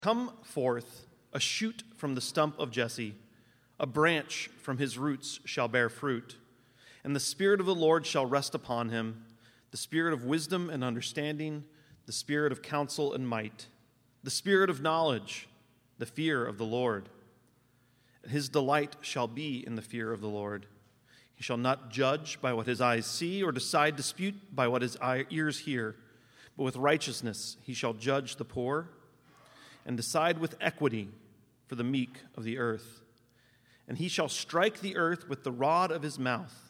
Come forth a shoot from the stump of Jesse, a branch from his roots shall bear fruit. And the Spirit of the Lord shall rest upon him, the Spirit of wisdom and understanding, the Spirit of counsel and might, the Spirit of knowledge, the fear of the Lord. His delight shall be in the fear of the Lord. He shall not judge by what his eyes see, or decide dispute by what his ears hear. But with righteousness he shall judge the poor, and decide with equity for the meek of the earth. And he shall strike the earth with the rod of his mouth,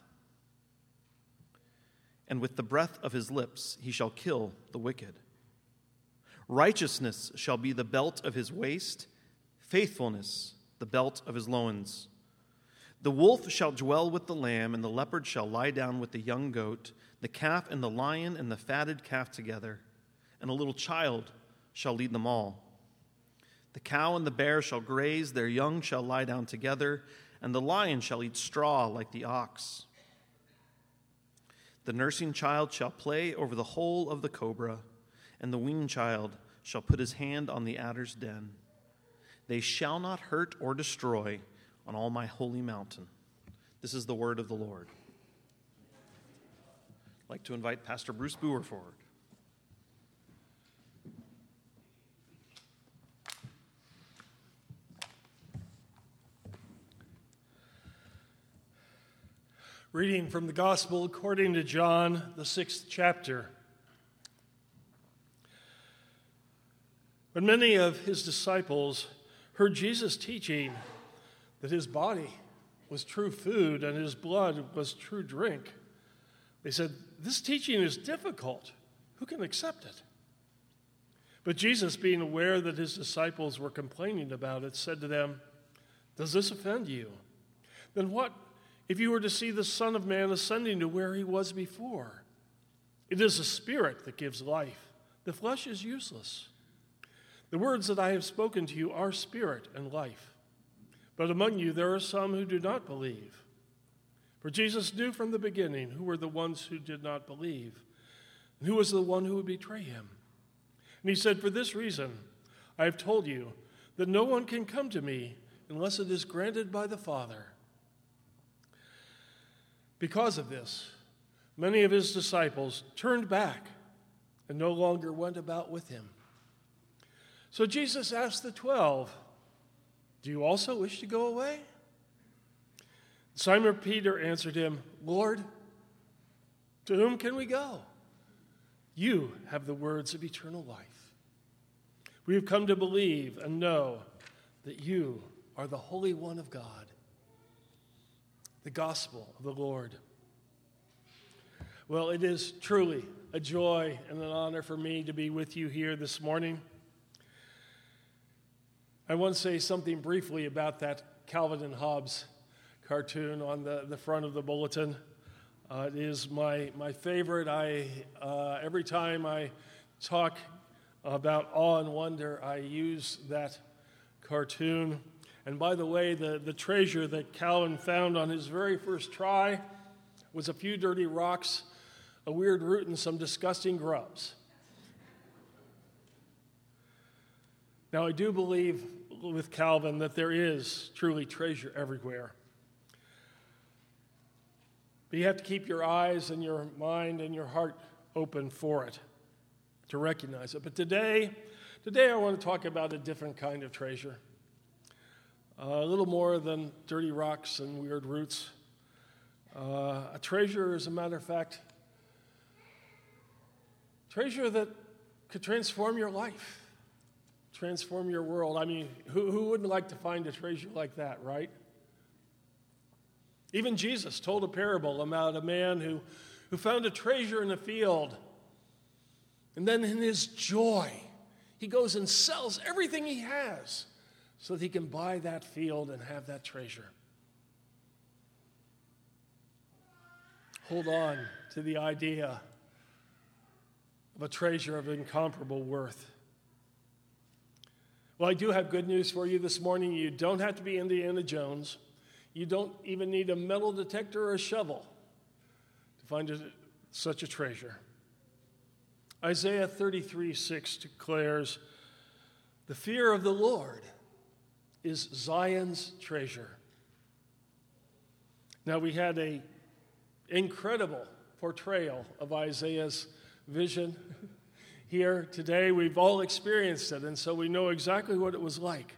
and with the breath of his lips he shall kill the wicked. Righteousness shall be the belt of his waist, faithfulness the belt of his loins. The wolf shall dwell with the lamb, and the leopard shall lie down with the young goat, the calf and the lion and the fatted calf together, and a little child shall lead them all. The cow and the bear shall graze, their young shall lie down together, and the lion shall eat straw like the ox. The nursing child shall play over the hole of the cobra, and the weaned child shall put his hand on the adder's den. They shall not hurt or destroy on all my holy mountain. This is the word of the Lord. I'd like to invite Pastor Bruce Boer forward. Reading from the Gospel according to John, the 6th chapter. When many of his disciples heard Jesus teaching that his body was true food and his blood was true drink, they said, "This teaching is difficult. Who can accept it?" But Jesus, being aware that his disciples were complaining about it, said to them, "Does this offend you? Then what if you were to see the Son of Man ascending to where he was before? It is the Spirit that gives life. The flesh is useless. The words that I have spoken to you are spirit and life. But among you there are some who do not believe." For Jesus knew from the beginning who were the ones who did not believe, and who was the one who would betray him. And he said, "For this reason I have told you that no one can come to me unless it is granted by the Father." Because of this, many of his disciples turned back and no longer went about with him. So Jesus asked the 12, "Do you also wish to go away?" Simon Peter answered him, "Lord, to whom can we go? You have the words of eternal life. We have come to believe and know that you are the Holy One of God." The Gospel of the Lord. Well, it is truly a joy and an honor for me to be with you here this morning. I want to say something briefly about that Calvin and Hobbes cartoon on the front of the bulletin. It is my favorite. Every time I talk about awe and wonder, I use that cartoon. And by the way, the treasure that Calvin found on his very first try was a few dirty rocks, a weird root, and some disgusting grubs. Now, I do believe with Calvin that there is truly treasure everywhere. But you have to keep your eyes and your mind and your heart open for it, to recognize it. But today I want to talk about a different kind of treasure. A little more than dirty rocks and weird roots. A treasure, as a matter of fact, treasure that could transform your life, transform your world. I mean, who wouldn't like to find a treasure like that, right? Even Jesus told a parable about a man who found a treasure in a field, and then in his joy, he goes and sells everything he has so that he can buy that field and have that treasure. Hold on to the idea of a treasure of incomparable worth. Well, I do have good news for you this morning. You don't have to be Indiana Jones. You don't even need a metal detector or a shovel to find such a treasure. Isaiah 33:6 declares, The fear of the Lord is Zion's treasure. Now, we had an incredible portrayal of Isaiah's vision here today. We've all experienced it, and so we know exactly what it was like.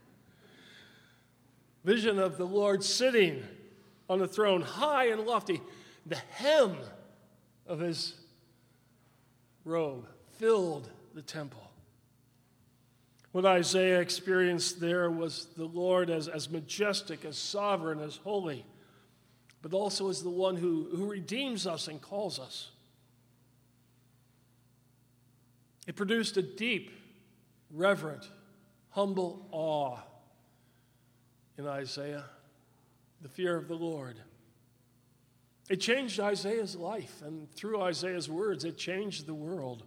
Vision of the Lord sitting on a throne, high and lofty. The hem of his robe filled the temple. What Isaiah experienced there was the Lord as majestic, as sovereign, as holy, but also as the one who redeems us and calls us. It produced a deep, reverent, humble awe in Isaiah, the fear of the Lord. It changed Isaiah's life, and through Isaiah's words, it changed the world.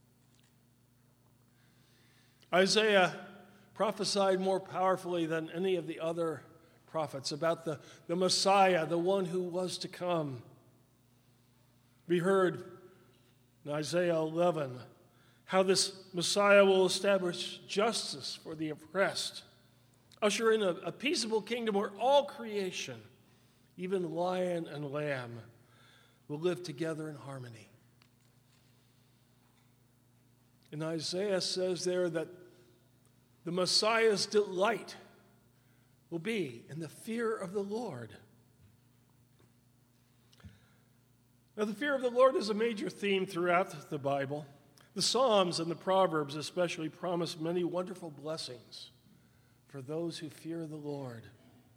Isaiah prophesied more powerfully than any of the other prophets about the Messiah, the one who was to come. We heard in Isaiah 11 how this Messiah will establish justice for the oppressed, usher in a peaceable kingdom where all creation, even lion and lamb, will live together in harmony. And Isaiah says there that the Messiah's delight will be in the fear of the Lord. Now, the fear of the Lord is a major theme throughout the Bible. The Psalms and the Proverbs especially promise many wonderful blessings for those who fear the Lord.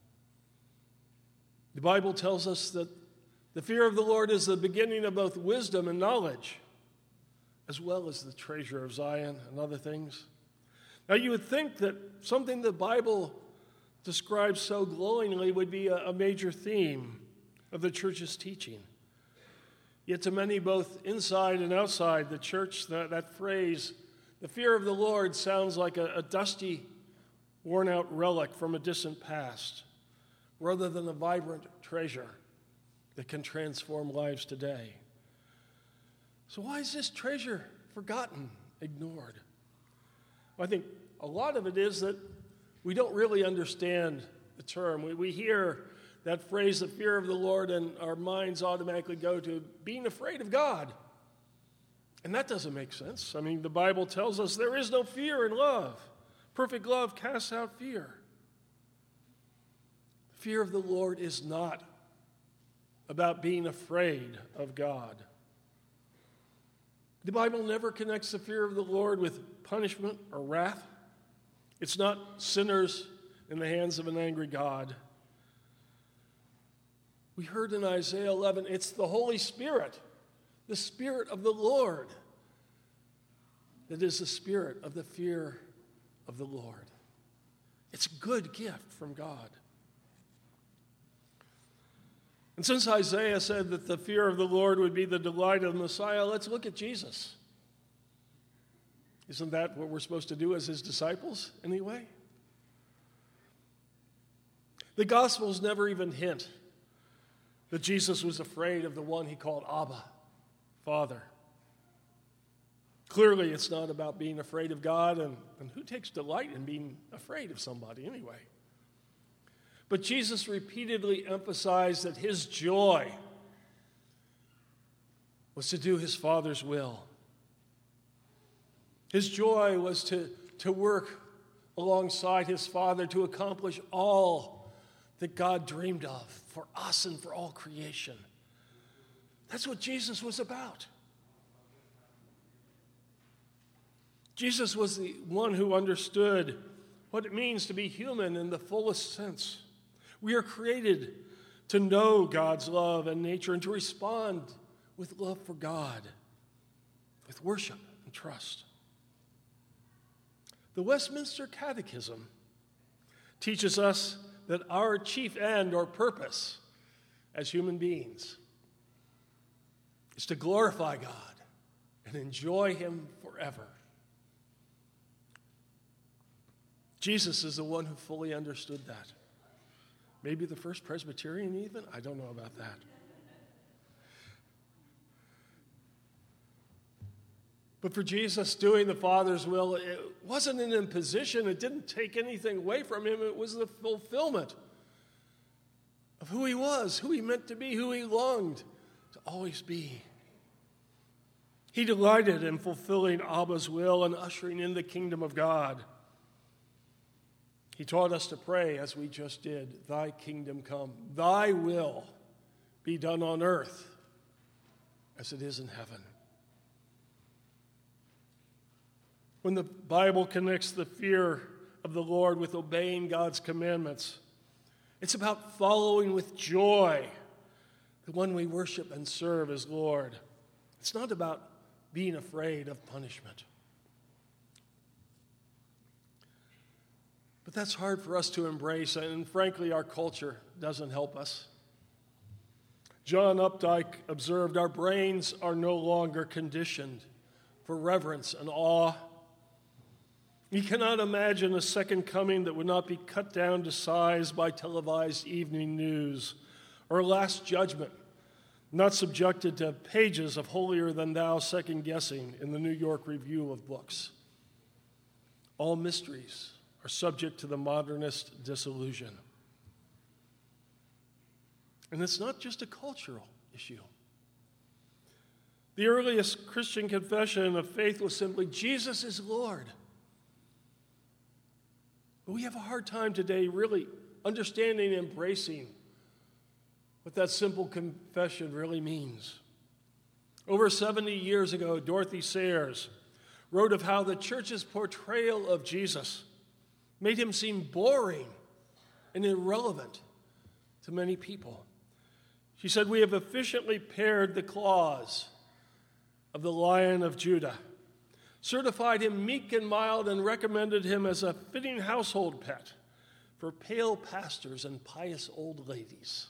The Bible tells us that the fear of the Lord is the beginning of both wisdom and knowledge, as well as the treasure of Zion and other things. Now, you would think that something the Bible describes so glowingly would be a major theme of the church's teaching. Yet to many, both inside and outside the church, that phrase, the fear of the Lord, sounds like a dusty, worn-out relic from a distant past, rather than a vibrant treasure that can transform lives today. So why is this treasure forgotten, ignored? Well, I think a lot of it is that we don't really understand the term. We hear that phrase, the fear of the Lord, and our minds automatically go to being afraid of God. And that doesn't make sense. I mean, the Bible tells us there is no fear in love. Perfect love casts out fear. Fear of the Lord is not about being afraid of God. The Bible never connects the fear of the Lord with punishment or wrath. It's not sinners in the hands of an angry God. We heard in Isaiah 11, it's the Holy Spirit, the Spirit of the Lord, that is the spirit of the fear of the Lord. It's a good gift from God. And since Isaiah said that the fear of the Lord would be the delight of the Messiah, let's look at Jesus. Isn't that what we're supposed to do as his disciples anyway? The Gospels never even hint that Jesus was afraid of the one he called Abba, Father. Clearly, it's not about being afraid of God, and who takes delight in being afraid of somebody anyway? But Jesus repeatedly emphasized that his joy was to do his Father's will. His joy was to work alongside his Father to accomplish all that God dreamed of for us and for all creation. That's what Jesus was about. Jesus was the one who understood what it means to be human in the fullest sense. We are created to know God's love and nature and to respond with love for God, with worship and trust. The Westminster Catechism teaches us that our chief end or purpose as human beings is to glorify God and enjoy him forever. Jesus is the one who fully understood that. Maybe the first Presbyterian even? I don't know about that. But for Jesus, doing the Father's will, it wasn't an imposition. It didn't take anything away from him. It was the fulfillment of who he was, who he meant to be, who he longed to always be. He delighted in fulfilling Abba's will and ushering in the kingdom of God. He taught us to pray, as we just did, "Thy kingdom come, thy will be done on earth as it is in heaven." When the Bible connects the fear of the Lord with obeying God's commandments, it's about following with joy the one we worship and serve as Lord. It's not about being afraid of punishment. But that's hard for us to embrace, and frankly, our culture doesn't help us. John Updike observed, "Our brains are no longer conditioned for reverence and awe. You cannot imagine a second coming that would not be cut down to size by televised evening news, or a last judgment not subjected to pages of holier-than-thou second-guessing in the New York Review of Books. All mysteries are subject to the modernist disillusion." And it's not just a cultural issue. The earliest Christian confession of faith was simply, "Jesus is Lord." But we have a hard time today really understanding and embracing what that simple confession really means. Over 70 years ago, Dorothy Sayers wrote of how the church's portrayal of Jesus made him seem boring and irrelevant to many people. She said, "We have efficiently pared the claws of the Lion of Judah, certified him meek and mild, and recommended him as a fitting household pet for pale pastors and pious old ladies."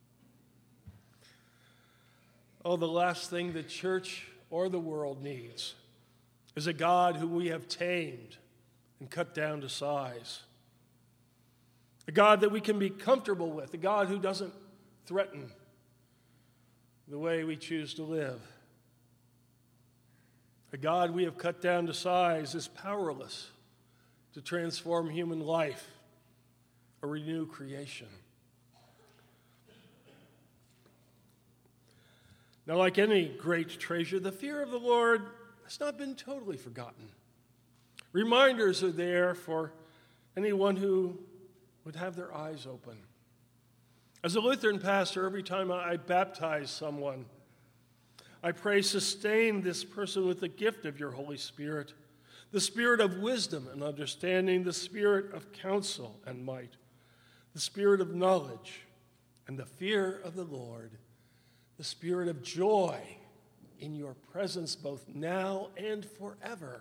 Oh, the last thing the church or the world needs is a God who we have tamed and cut down to size. A God that we can be comfortable with, a God who doesn't threaten the way we choose to live. A God we have cut down to size is powerless to transform human life or renew creation. Now, like any great treasure, the fear of the Lord has not been totally forgotten. Reminders are there for anyone who would have their eyes open. As a Lutheran pastor, every time I baptize someone, I pray, "Sustain this person with the gift of your Holy Spirit, the spirit of wisdom and understanding, the spirit of counsel and might, the spirit of knowledge and the fear of the Lord, the spirit of joy in your presence both now and forever."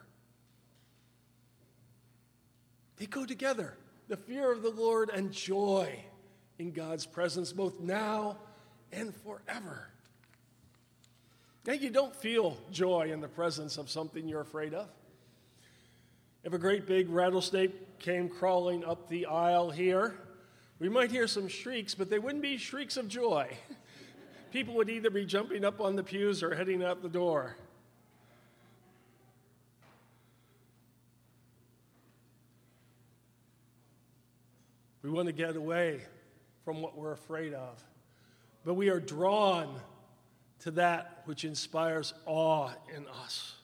They go together, the fear of the Lord and joy in God's presence both now and forever. Now, you don't feel joy in the presence of something you're afraid of. If a great big rattlesnake came crawling up the aisle here, we might hear some shrieks, but they wouldn't be shrieks of joy. People would either be jumping up on the pews or heading out the door. We want to get away from what we're afraid of, but we are drawn to that which inspires awe in us.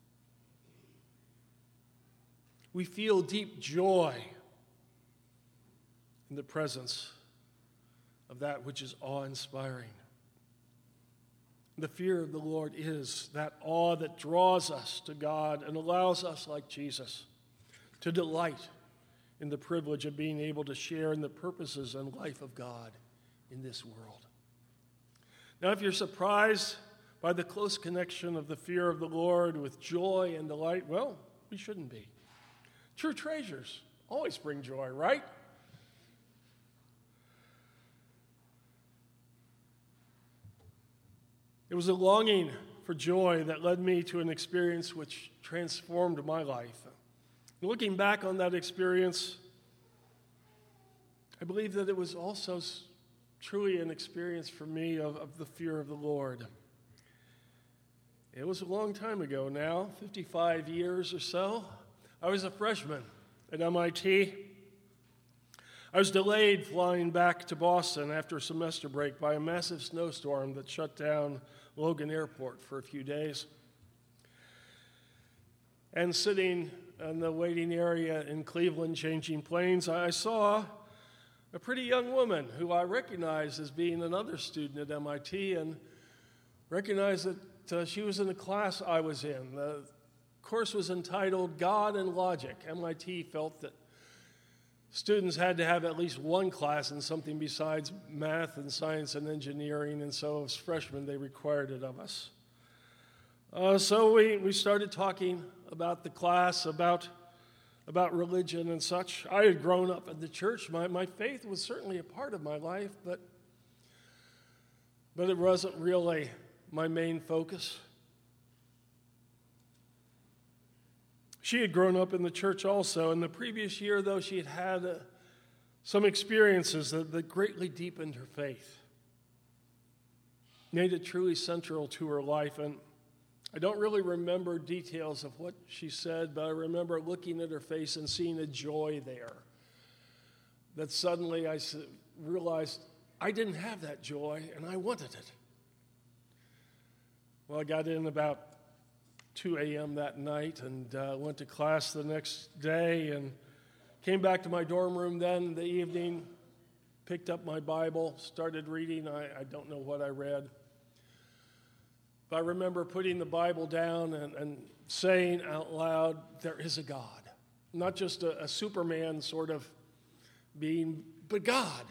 We feel deep joy in the presence of that which is awe-inspiring. The fear of the Lord is that awe that draws us to God and allows us, like Jesus, to delight in the privilege of being able to share in the purposes and life of God in this world. Now, if you're surprised by the close connection of the fear of the Lord with joy and delight, well, we shouldn't be. True treasures always bring joy, right? It was a longing for joy that led me to an experience which transformed my life. Looking back on that experience, I believe that it was also truly an experience for me of the fear of the Lord. It was a long time ago now, 55 years or so. I was a freshman at MIT. I was delayed flying back to Boston after a semester break by a massive snowstorm that shut down Logan Airport for a few days. And sitting in the waiting area in Cleveland changing planes, I saw a pretty young woman who I recognized as being another student at MIT, and recognized that she was in the class I was in. The course was entitled God and Logic. MIT felt that students had to have at least one class in something besides math and science and engineering, and so as freshmen they required it of us. So we started talking about the class, about religion and such. I had grown up in the church. My faith was certainly a part of my life, but it wasn't really my main focus. She had grown up in the church also. In the previous year, though, she had had some experiences that greatly deepened her faith, made it truly central to her life. And I don't really remember details of what she said, but I remember looking at her face and seeing a joy there. That suddenly I realized I didn't have that joy, and I wanted it. Well, I got in about 2 a.m. that night and went to class the next day and came back to my dorm room then in the evening, picked up my Bible, started reading. I don't know what I read. But I remember putting the Bible down and saying out loud, there is a God. Not just a Superman sort of being, but God.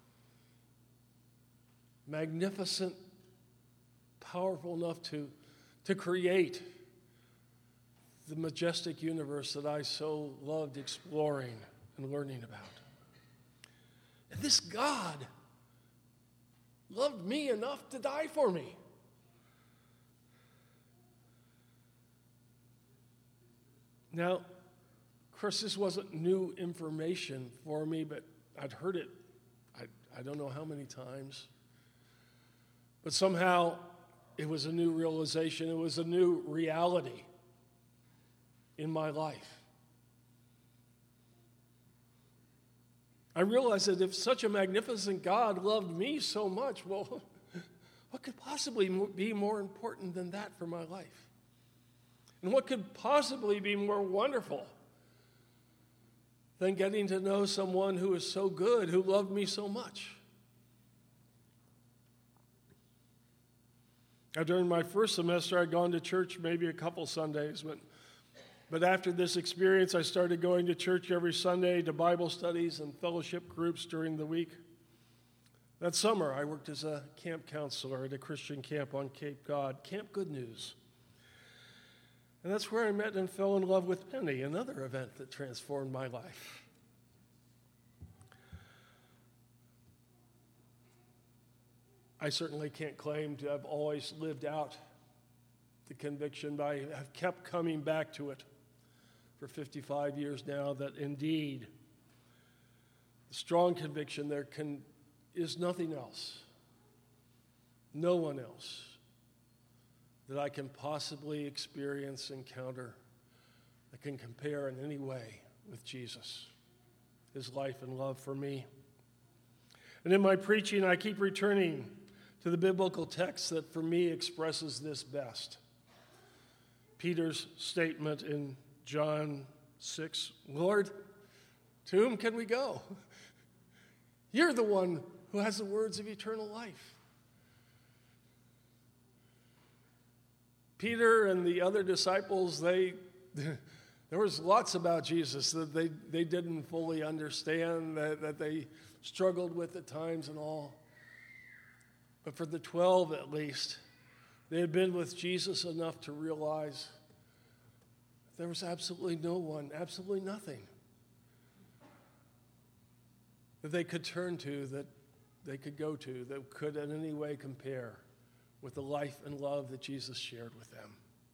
Magnificent, powerful enough to create the majestic universe that I so loved exploring and learning about. And this God loved me enough to die for me. Now, of course, this wasn't new information for me, but I'd heard it, I don't know how many times. But somehow it was a new realization, it was a new reality in my life. I realized that if such a magnificent God loved me so much, well, what could possibly be more important than that for my life? And what could possibly be more wonderful than getting to know someone who is so good, who loved me so much? Now, during my first semester, I'd gone to church maybe a couple Sundays, but after this experience, I started going to church every Sunday, to Bible studies and fellowship groups during the week. That summer, I worked as a camp counselor at a Christian camp on Cape Cod, Camp Good News. And that's where I met and fell in love with Penny, another event that transformed my life. I certainly can't claim to have always lived out the conviction, but I have kept coming back to it for 55 years now, that indeed the strong conviction there is nothing else, no one else that I can possibly experience, encounter, that can compare in any way with Jesus, his life and love for me. And in my preaching, I keep returning to the biblical text that for me expresses this best. Peter's statement in John 6, Lord, to whom can we go? You're the one who has the words of eternal life. Peter and the other disciples, there was lots about Jesus that they didn't fully understand, that they struggled with at times and all. But for the 12 at least, they had been with Jesus enough to realize there was absolutely no one, absolutely nothing that they could turn to, that they could go to, that could in any way compare with the life and love that Jesus shared with them.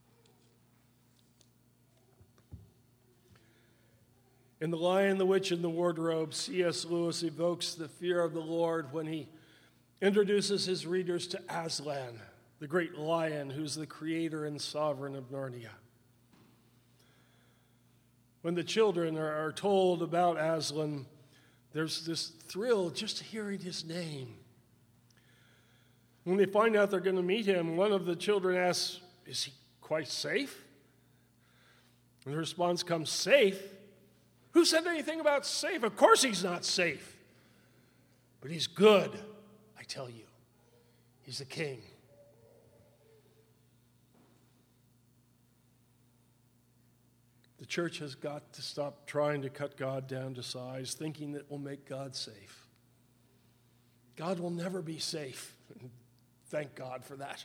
In The Lion, the Witch, and the Wardrobe, C.S. Lewis evokes the fear of the Lord when he introduces his readers to Aslan, the great lion who's the creator and sovereign of Narnia. When the children are told about Aslan, there's this thrill just hearing his name. When they find out they're going to meet him, one of the children asks, "Is he quite safe?" And the response comes, "Safe? Who said anything about safe? Of course he's not safe. But he's good, I tell you. He's the king." The church has got to stop trying to cut God down to size, thinking that will make God safe. God will never be safe. Thank God for that.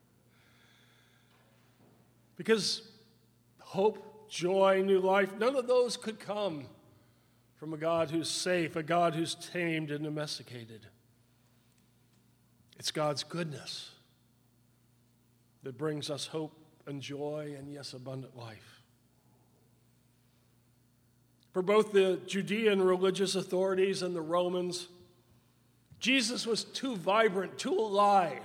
Because hope, joy, new life, none of those could come from a God who's safe, a God who's tamed and domesticated. It's God's goodness that brings us hope and joy and, yes, abundant life. For both the Judean religious authorities and the Romans, Jesus was too vibrant, too alive,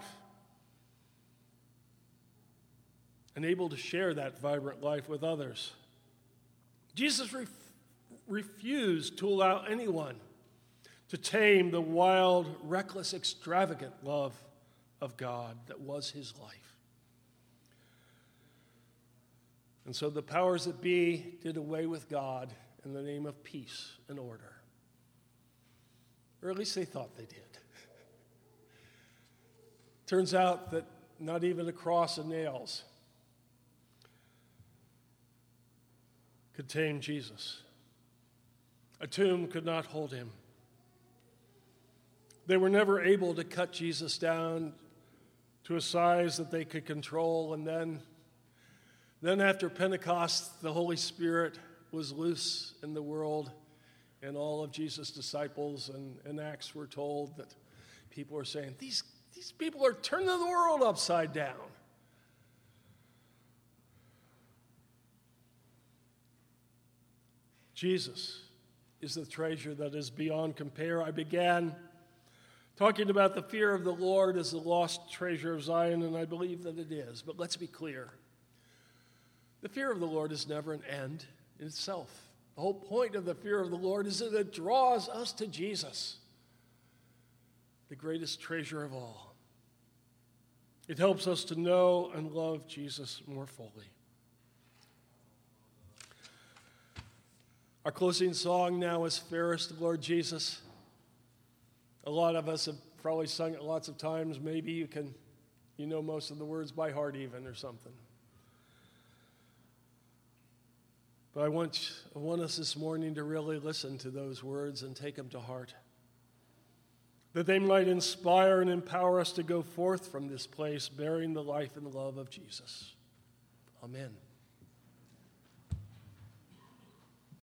and able to share that vibrant life with others. Jesus refused to allow anyone to tame the wild, reckless, extravagant love of God that was his life. And so the powers that be did away with God in the name of peace and order. Or at least they thought they did. Turns out that not even a cross and nails could tame Jesus. A tomb could not hold him. They were never able to cut Jesus down to a size that they could control. And then after Pentecost, the Holy Spirit was loose in the world, and all of Jesus' disciples and Acts were told that people were saying, these people are turning the world upside down. Jesus is the treasure that is beyond compare. I began talking about the fear of the Lord as the lost treasure of Zion, and I believe that it is. But let's be clear. The fear of the Lord is never an end in itself. The whole point of the fear of the Lord is that it draws us to Jesus, the greatest treasure of all. It helps us to know and love Jesus more fully. Our closing song now is Fairest Lord Jesus. A lot of us have probably sung it lots of times. Maybe you know most of the words by heart even or something. But I want us this morning to really listen to those words and take them to heart, that they might inspire and empower us to go forth from this place bearing the life and love of Jesus. Amen.